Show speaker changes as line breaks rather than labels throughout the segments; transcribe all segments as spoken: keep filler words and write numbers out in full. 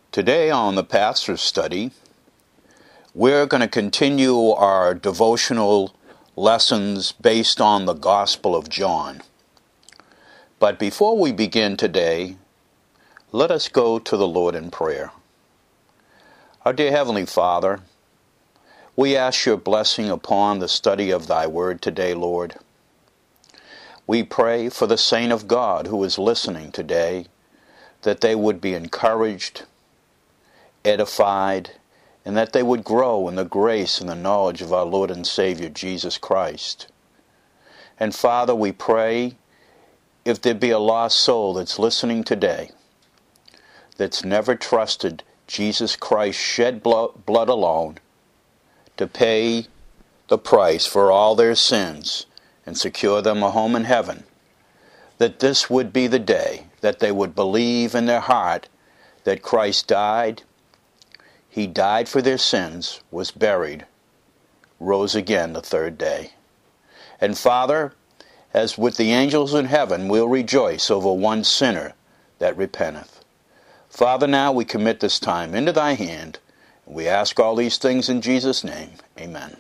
Today on the Pastor's Study, we're going to continue our devotional lessons based on the Gospel of John. But before we begin today, let us go to the Lord in prayer. Our dear Heavenly Father, we ask your blessing upon the study of thy word today, Lord. We pray for the saint of God who is listening today, that they would be encouraged, edified, and that they would grow in the grace and the knowledge of our Lord and Savior Jesus Christ. And Father, we pray, if there be a lost soul that's listening today, that's never trusted Jesus Christ shed blood, blood alone to pay the price for all their sins and secure them a home in heaven, that this would be the day that they would believe in their heart that Christ died, He died for their sins, was buried, rose again the third day. And Father, as with the angels in heaven, we'll rejoice over one sinner that repenteth. Father, now we commit this time into thy hand, and we ask all these things in Jesus' name. Amen.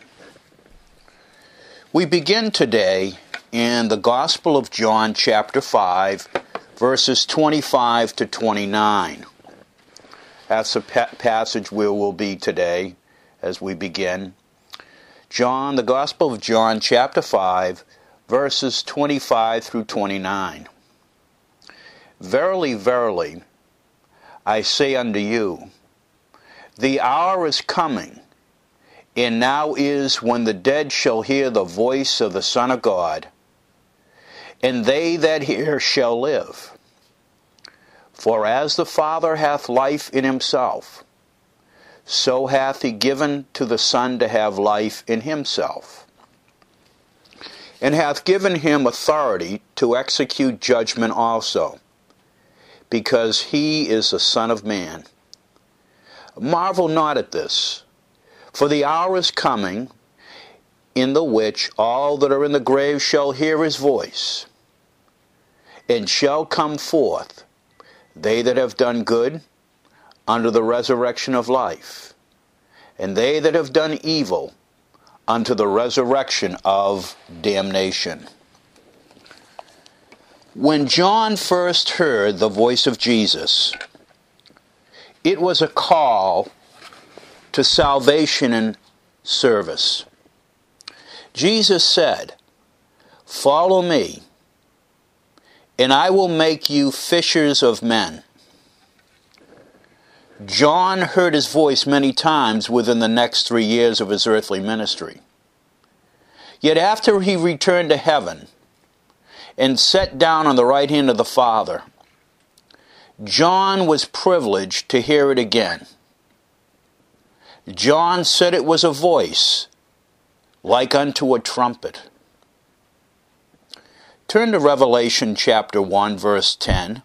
We begin today in the Gospel of John, chapter five, verses twenty-five to twenty-nine. That's the pa- passage where we'll be today as we begin. John, the Gospel of John, chapter five, verses twenty-five through twenty-nine. Verily, verily, I say unto you, the hour is coming, and now is, when the dead shall hear the voice of the Son of God, and they that hear shall live. For as the Father hath life in himself, so hath he given to the Son to have life in himself, and hath given him authority to execute judgment also, because he is the Son of Man. Marvel not at this, for the hour is coming, in the which all that are in the grave shall hear his voice, and shall come forth, they that have done good, unto the resurrection of life, and they that have done evil, unto the resurrection of damnation. When John first heard the voice of Jesus, it was a call to salvation and service. Jesus said, "Follow me, and I will make you fishers of men." John heard his voice many times within the next three years of his earthly ministry. Yet after he returned to heaven and sat down on the right hand of the Father, John was privileged to hear it again. John said it was a voice like unto a trumpet. Turn to Revelation chapter one, verse ten.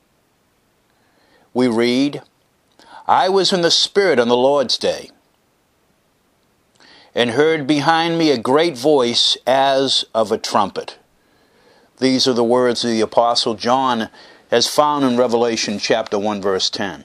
We read, I was in the Spirit on the Lord's day, and heard behind me a great voice as of a trumpet. These are the words of the Apostle John as found in Revelation chapter one, verse ten.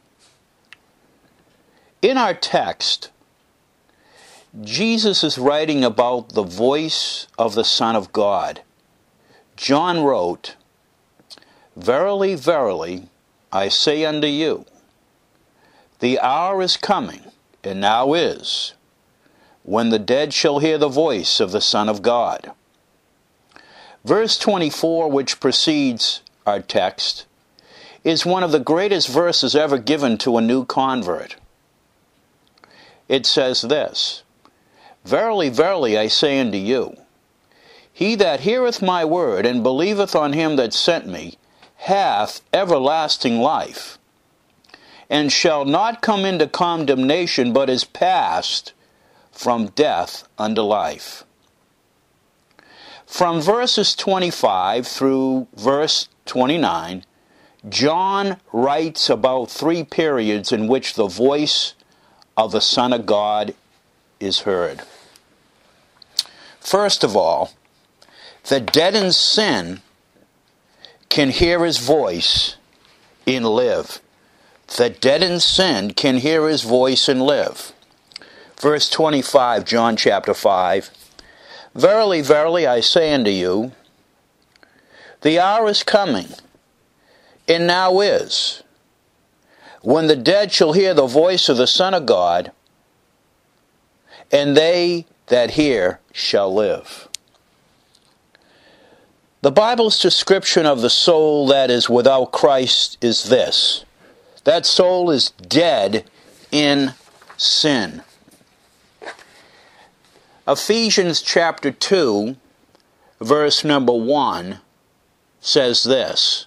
In our text, Jesus is writing about the voice of the Son of God. John wrote, Verily, verily, I say unto you, the hour is coming, and now is, when the dead shall hear the voice of the Son of God. Verse twenty-four, which precedes our text, is one of the greatest verses ever given to a new convert. It says this, Verily, verily, I say unto you, he that heareth my word and believeth on him that sent me hath everlasting life, and shall not come into condemnation, but is passed from death unto life. From verses twenty-five through verse twenty-nine, John writes about three periods in which the voice of the Son of God is heard. First of all, the dead in sin can hear his voice and live. the dead in sin can hear his voice and live. Verse twenty-five, John chapter five. Verily, verily, I say unto you, the hour is coming, and now is, when the dead shall hear the voice of the Son of God, and they that hear shall live. The Bible's description of the soul that is without Christ is this: that soul is dead in sin. Ephesians chapter two, verse number one, says this: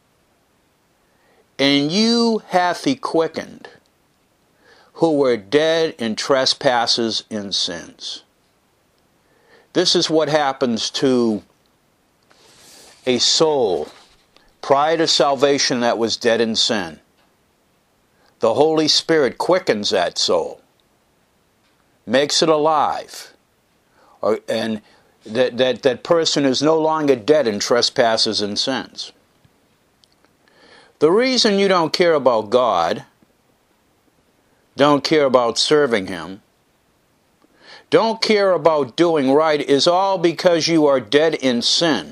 And you hath he quickened, who were dead in trespasses and sins. This is what happens to a soul prior to salvation that was dead in sin. The Holy Spirit quickens that soul, makes it alive, or, and that, that, that person is no longer dead in trespasses and sins. The reason you don't care about God, don't care about serving Him, don't care about doing right is all because you are dead in sin.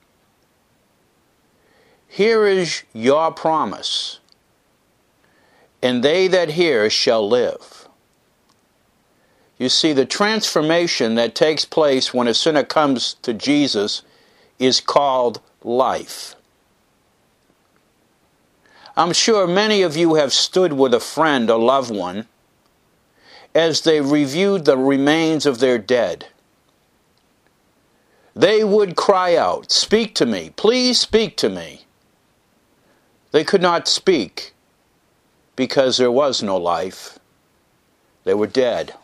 Here is your promise: and they that hear shall live. You see, the transformation that takes place when a sinner comes to Jesus is called life. I'm sure many of you have stood with a friend or loved one as they reviewed the remains of their dead. They would cry out, "Speak to me, please speak to me." They could not speak because there was no life. They were dead.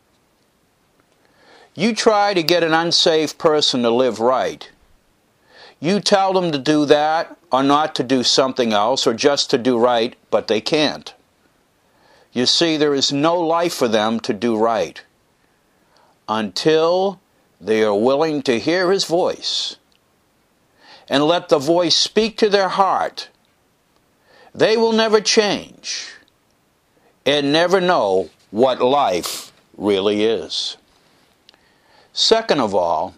You try to get an unsaved person to live right. You tell them to do that, or not to do something else, or just to do right, but they can't. You see, there is no life for them to do right until they are willing to hear His voice and let the voice speak to their heart. They will never change and never know what life really is. Second of all,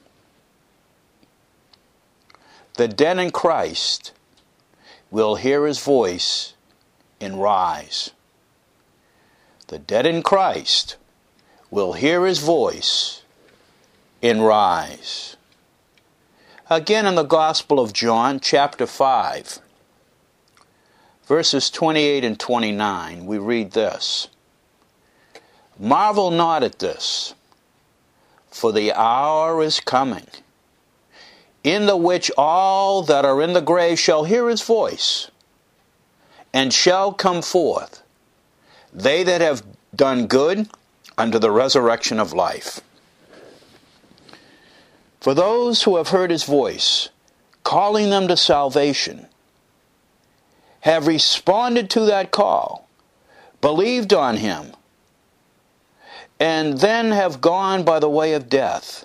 the dead in Christ will hear His voice and rise. The dead in Christ will hear His voice and rise. Again, in the Gospel of John, chapter five, verses twenty-eight and twenty-nine, we read this: Marvel not at this, for the hour is coming, in the which all that are in the grave shall hear His voice, and shall come forth, they that have done good unto the resurrection of life. For those who have heard His voice, calling them to salvation, have responded to that call, believed on Him, and then have gone by the way of death,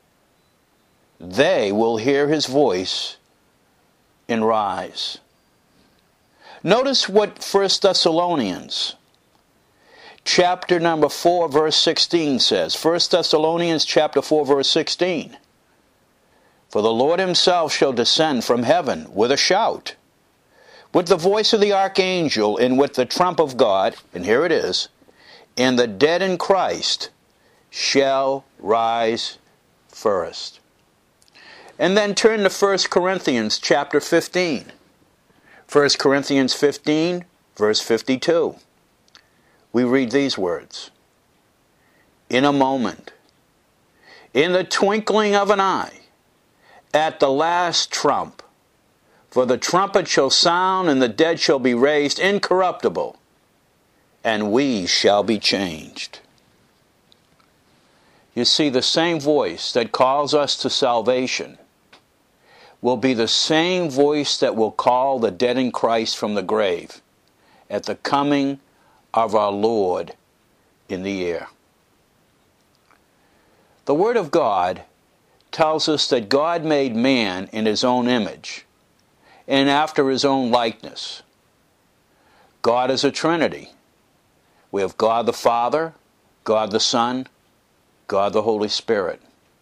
they will hear His voice and rise. Notice what First Thessalonians chapter number four, verse sixteen says. First Thessalonians chapter four, verse sixteen. For the Lord Himself shall descend from heaven with a shout, with the voice of the archangel, and with the trump of God, and here it is, and the dead in Christ shall rise first. And then turn to First Corinthians chapter fifteen. First Corinthians fifteen, verse fifty-two. We read these words: In a moment, in the twinkling of an eye, at the last trump, for the trumpet shall sound, and the dead shall be raised incorruptible, and we shall be changed. You see, the same voice that calls us to salvation will be the same voice that will call the dead in Christ from the grave at the coming of our Lord in the air. The Word of God tells us that God made man in His own image and after His own likeness. God is a Trinity. We have God the Father, God the Son, God the Holy Spirit.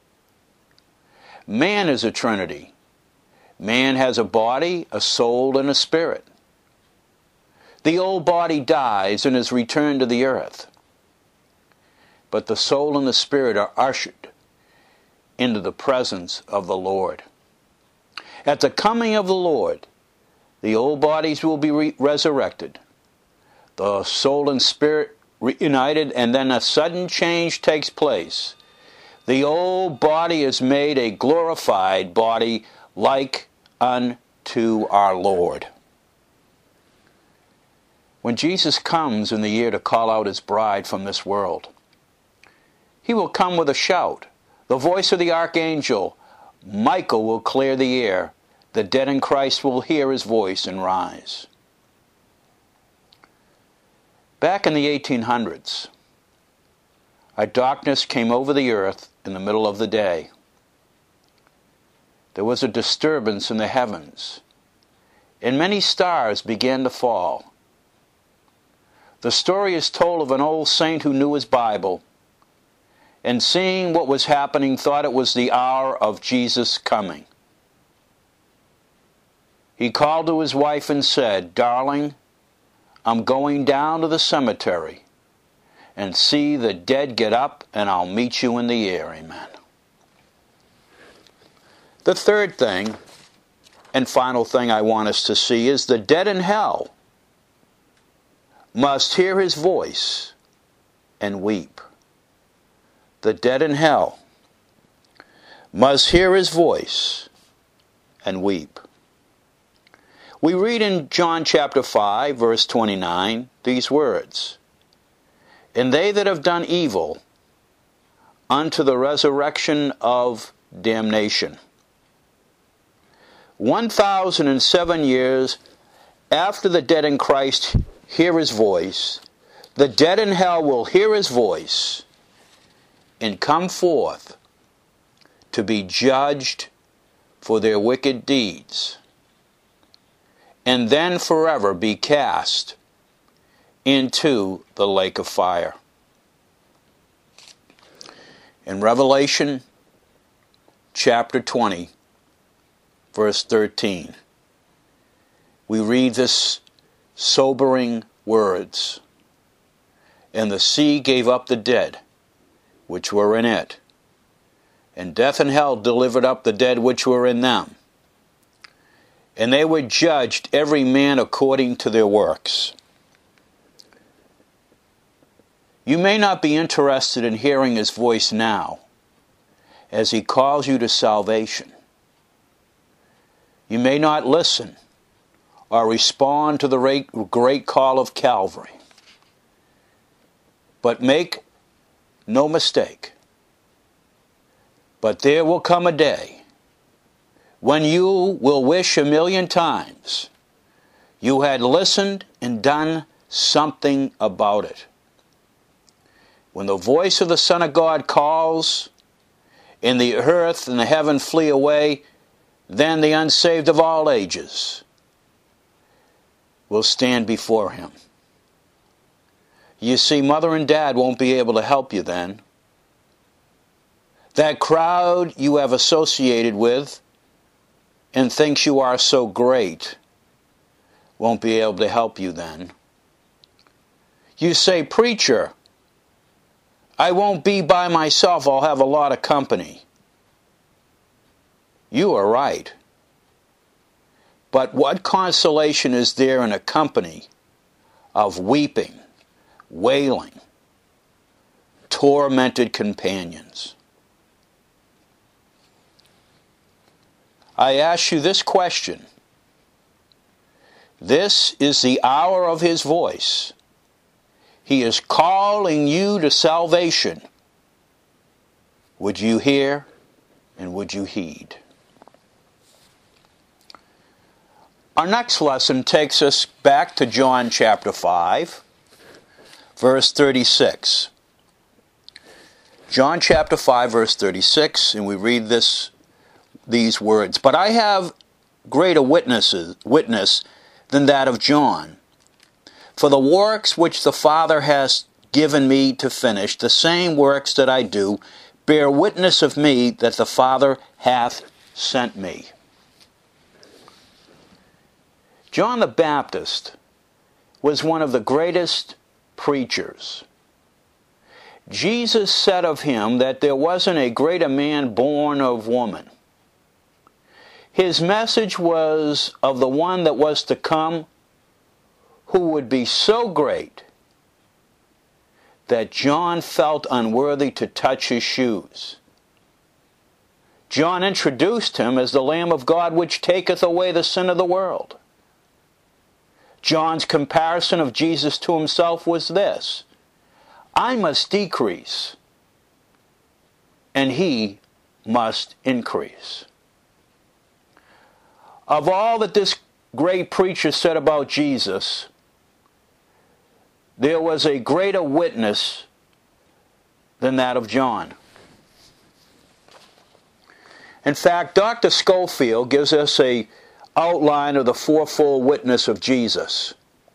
Man is a Trinity. Man has a body, a soul, and a spirit. The old body dies and is returned to the earth. But the soul and the spirit are ushered into the presence of the Lord. At the coming of the Lord, the old bodies will be re- resurrected, the soul and spirit reunited, and then a sudden change takes place. The old body is made a glorified body like unto our Lord. When Jesus comes in the year to call out his bride from this world, he will come with a shout. The voice of the archangel Michael will clear the air. The dead in Christ will hear his voice and rise. Back in the eighteen hundreds, a darkness came over the earth in the middle of the day. There was a disturbance in the heavens, and many stars began to fall. The story is told of an old saint who knew his Bible, and seeing what was happening, thought it was the hour of Jesus' coming. He called to his wife and said, "Darling, I'm going down to the cemetery and see the dead get up, and I'll meet you in the air." Amen. The third thing and final thing I want us to see is the dead in hell must hear his voice and weep. The dead in hell must hear his voice and weep. We read in John chapter five, verse twenty-nine, these words, "And they that have done evil unto the resurrection of damnation." One thousand and seven years after the dead in Christ hear his voice, the dead in hell will hear his voice and come forth to be judged for their wicked deeds, and then forever be cast into the lake of fire. In Revelation chapter twenty, verse thirteen, we read this sobering words, "And the sea gave up the dead which were in it, and death and hell delivered up the dead which were in them. And they were judged every man according to their works." You may not be interested in hearing his voice now, as he calls you to salvation. You may not listen or respond to the great call of Calvary. But make no mistake, but there will come a day when you will wish a million times you had listened and done something about it. When the voice of the Son of God calls, and the earth and the heaven flee away, then the unsaved of all ages will stand before him. You see, mother and dad won't be able to help you then. That crowd you have associated with and thinks you are so great won't be able to help you then. You say, "Preacher, I won't be by myself, I'll have a lot of company." You are right. But what consolation is there in a company of weeping, wailing, tormented companions? I ask you this question. This is the hour of his voice. He is calling you to salvation. Would you hear and would you heed? Our next lesson takes us back to John chapter five, verse thirty-six. John chapter five, verse thirty-six, and we read this, these words, "But I have greater witnesses, witness than that of John. For the works which the Father has given me to finish, the same works that I do, bear witness of me that the Father hath sent me. John the Baptist was one of the greatest preachers. Jesus said of him that there wasn't a greater man born of woman. His message was of the one that was to come, who would be so great that John felt unworthy to touch his shoes. John introduced him as the Lamb of God which taketh away the sin of the world. John's comparison of Jesus to himself was this: I must decrease, and he must increase. Of all that this great preacher said about Jesus, there was a greater witness than that of John. In fact, Doctor Scofield gives us an outline of the fourfold witness of Jesus.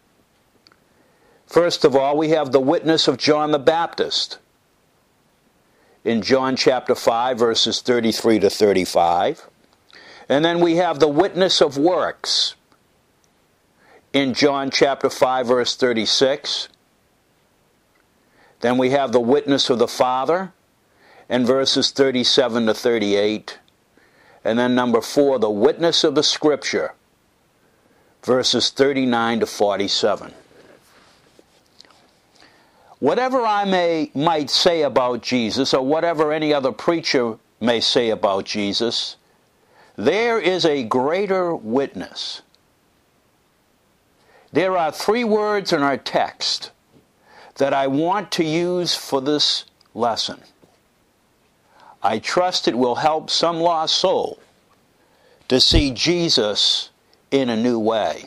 First of all, we have the witness of John the Baptist in John chapter five, verses thirty-three to thirty-five. And then we have the witness of works in John chapter five, verse thirty-six. Then we have the witness of the Father in verses thirty-seven to thirty-eight. And then number four, the witness of the Scripture, verses thirty-nine to forty-seven. Whatever I may might say about Jesus, or whatever any other preacher may say about Jesus, there is a greater witness. There are three words in our text that I want to use for this lesson. I trust it will help some lost soul to see Jesus in a new way.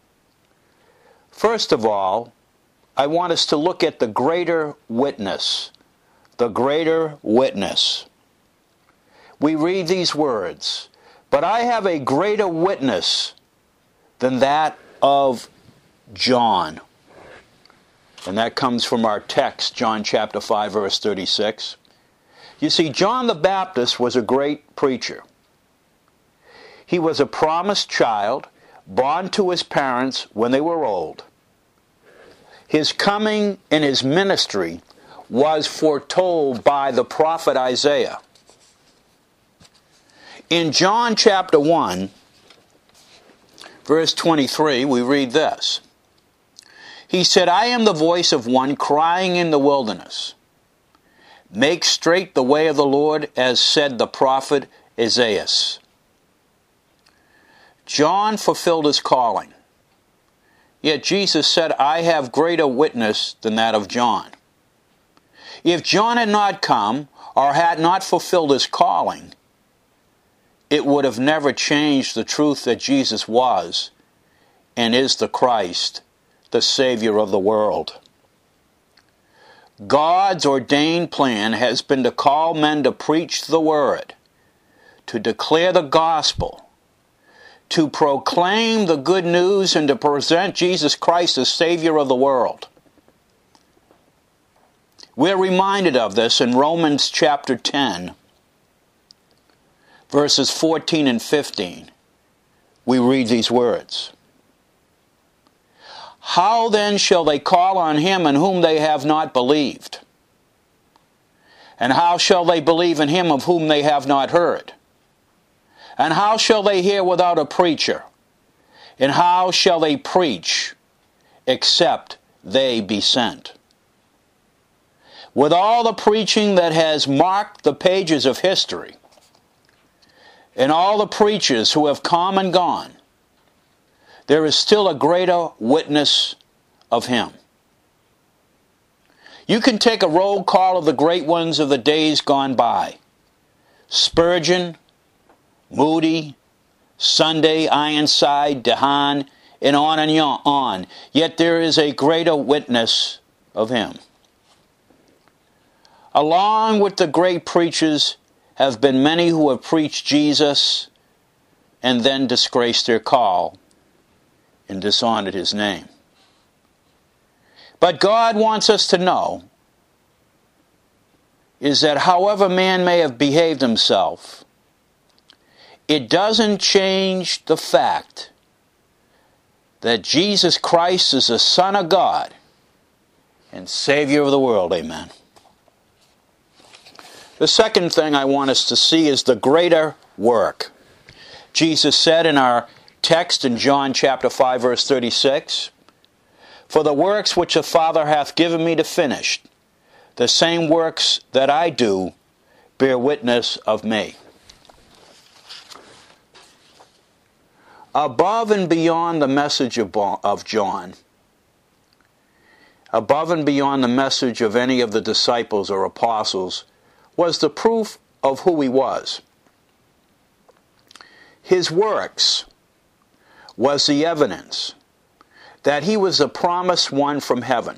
First of all, I want us to look at the greater witness. The greater witness. We read these words, but I have a greater witness than that of John. And that comes from our text, John chapter five, verse thirty-six. You see, John the Baptist was a great preacher. He was a promised child, born to his parents when they were old. His coming and his ministry was foretold by the prophet Isaiah. In John chapter one, verse twenty-three, we read this. He said, I am the voice of one crying in the wilderness. Make straight the way of the Lord, as said the prophet Isaiah. John fulfilled his calling. Yet Jesus said, I have greater witness than that of John. If John had not come, or had not fulfilled his calling, it would have never changed the truth that Jesus was and is the Christ, the Savior of the world. God's ordained plan has been to call men to preach the Word, to declare the gospel, to proclaim the good news, and to present Jesus Christ as Savior of the world. We're reminded of this in Romans chapter ten, verses fourteen and fifteen. We read these words. How then shall they call on him in whom they have not believed? And how shall they believe in him of whom they have not heard? And how shall they hear without a preacher? And how shall they preach except they be sent? With all the preaching that has marked the pages of history, and all the preachers who have come and gone, there is still a greater witness of him. You can take a roll call of the great ones of the days gone by. Spurgeon, Moody, Sunday, Ironside, DeHaan, and on and on. Yet there is a greater witness of him. Along with the great preachers have been many who have preached Jesus and then disgraced their call and dishonored his name. But God wants us to know is that however man may have behaved himself, it doesn't change the fact that Jesus Christ is the Son of God and Savior of the world. Amen. The second thing I want us to see is the greater work. Jesus said in our text in John chapter five, verse thirty-six, "For the works which the Father hath given me to finish, the same works that I do bear witness of me." Above and beyond the message of John, above and beyond the message of any of the disciples or apostles, was the proof of who he was. His works was the evidence that he was the promised one from heaven.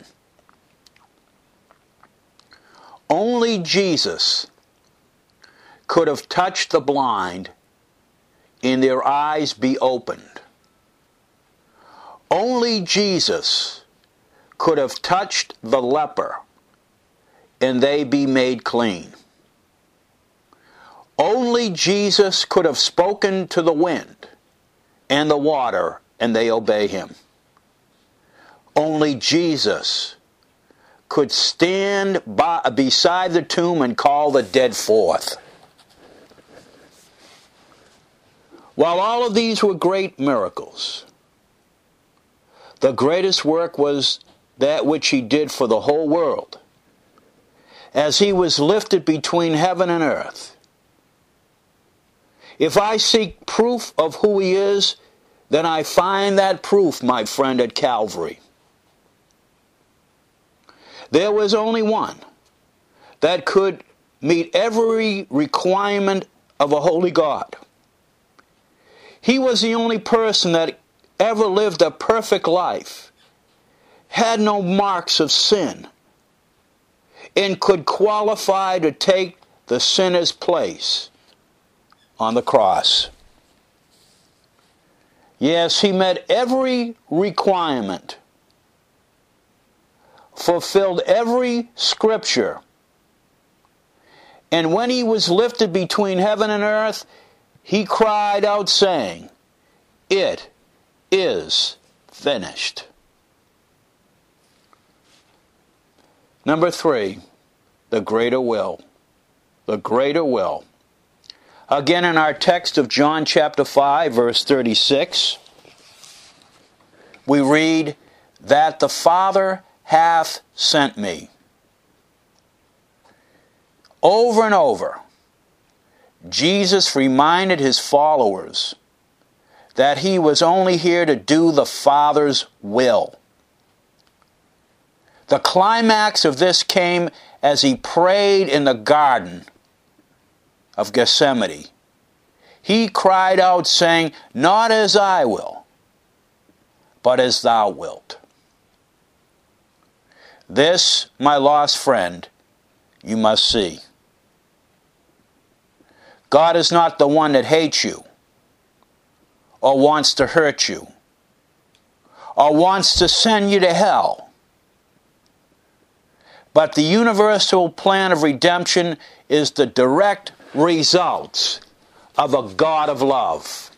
Only Jesus could have touched the blind and their eyes be opened. Only Jesus could have touched the leper and they be made clean. Only Jesus could have spoken to the wind and the water and they obey him. Only Jesus could stand by, beside the tomb and call the dead forth. While all of these were great miracles, the greatest work was that which he did for the whole world. As he was lifted between heaven and earth. If I seek proof of who he is, then I find that proof, my friend, at Calvary. There was only one that could meet every requirement of a holy God. He was the only person that ever lived a perfect life, had no marks of sin, and could qualify to take the sinner's place on the cross. Yes, he met every requirement, fulfilled every scripture, and when he was lifted between heaven and earth, he cried out saying, "It is finished." Number three, the greater will. The greater will. Again, in our text of John chapter five, verse thirty-six, we read that the Father hath sent me. Over and over, Jesus reminded his followers that he was only here to do the Father's will. The climax of this came as he prayed in the Garden of Gethsemane. He cried out saying, "Not as I will, but as thou wilt." This, my lost friend, you must see. God is not the one that hates you, or wants to hurt you, or wants to send you to hell. But the universal plan of redemption is the direct result of a God of love.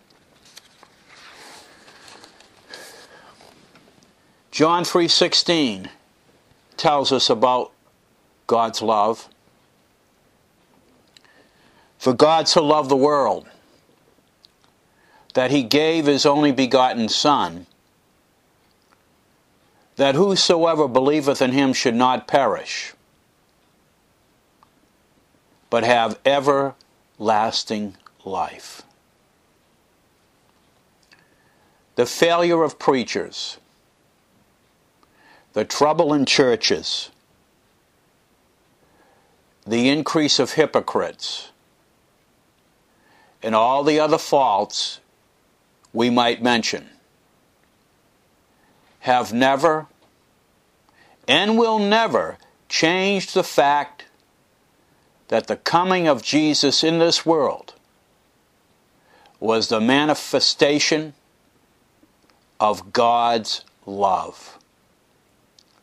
John three sixteen tells us about God's love. For God so loved the world that he gave his only begotten Son, that whosoever believeth in him should not perish, but have everlasting life. The failure of preachers, the trouble in churches, the increase of hypocrites, and all the other faults we might mention have never and will never change the fact that the coming of Jesus in this world was the manifestation of God's love.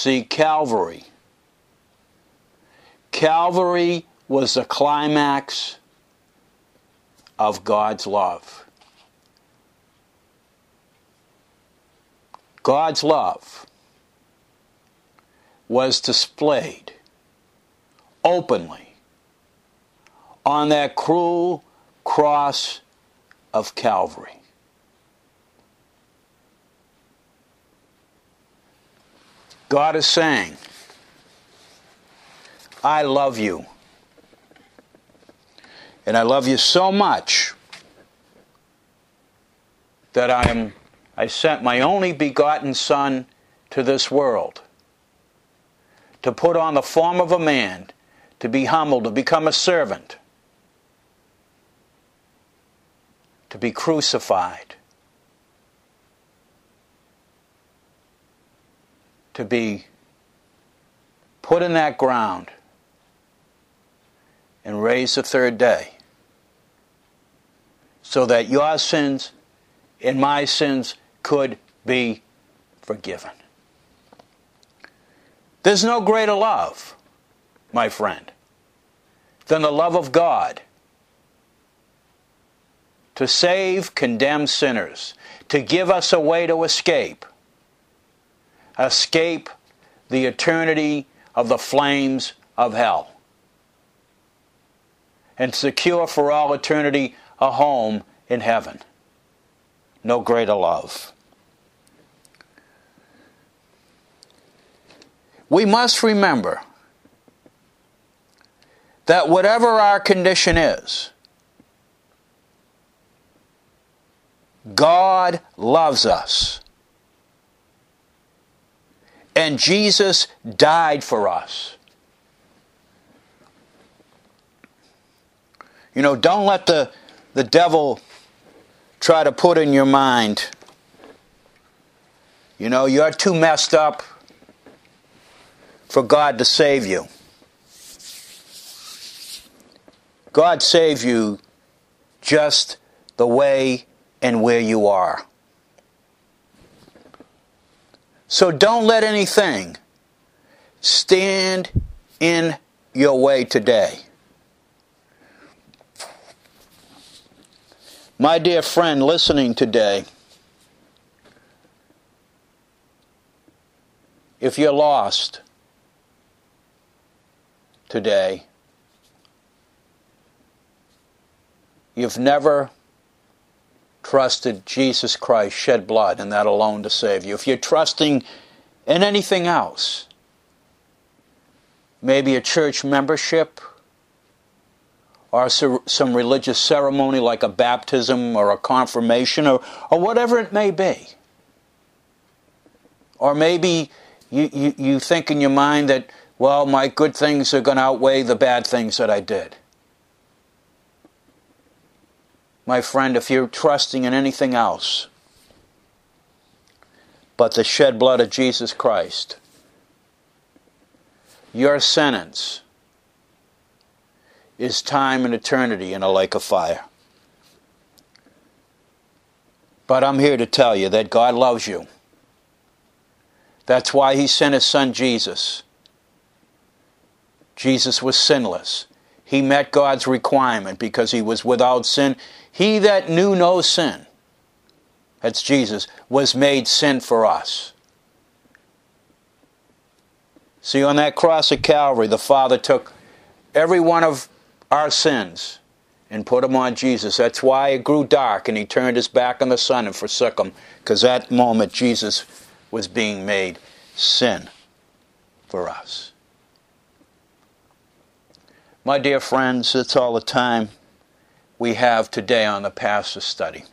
See, Calvary. Calvary was the climax of God's love. God's love was displayed openly on that cruel cross of Calvary. God is saying, I love you. And I love you so much that I am I sent my only begotten Son to this world to put on the form of a man, to be humbled, to become a servant, to be crucified, to be put in that ground and raised the third day, so that your sins and my sins could be forgiven. There's no greater love, my friend, than the love of God to save condemned sinners, to give us a way to escape. Escape the eternity of the flames of hell. And secure for all eternity a home in heaven. No greater love. We must remember that whatever our condition is, God loves us. And Jesus died for us. You know, don't let the, the devil try to put in your mind, you know, you're too messed up for God to save you. God saved you just the way and where you are. So don't let anything stand in your way today. My dear friend listening today, if you're lost today, you've never trusted Jesus Christ shed blood and that alone to save you. If you're trusting in anything else, maybe a church membership, or some religious ceremony like a baptism or a confirmation or, or whatever it may be. Or maybe you, you, you think in your mind that, well, my good things are going to outweigh the bad things that I did. My friend, if you're trusting in anything else but the shed blood of Jesus Christ, your sentence is time and eternity in a lake of fire. But I'm here to tell you that God loves you. That's why He sent His Son Jesus. Jesus was sinless. He met God's requirement because He was without sin. He that knew no sin, that's Jesus, was made sin for us. See, on that cross of Calvary, the Father took every one of our sins and put them on Jesus. That's why it grew dark and He turned His back on the Son and forsook Him, because that moment Jesus was being made sin for us. My dear friends, that's all the time we have today on the Pastor Study.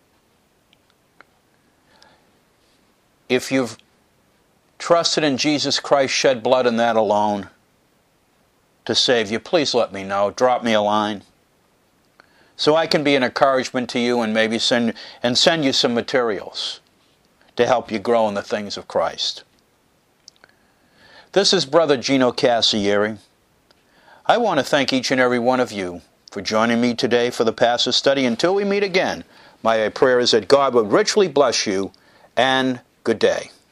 If you've trusted in Jesus Christ, shed blood and that alone to save you, please let me know. Drop me a line so I can be an encouragement to you and maybe send and send you some materials to help you grow in the things of Christ. This is Brother Gino Cassieri. I want to thank each and every one of you for joining me today for the Pastor Study. Until we meet again, my prayer is that God would richly bless you, and good day.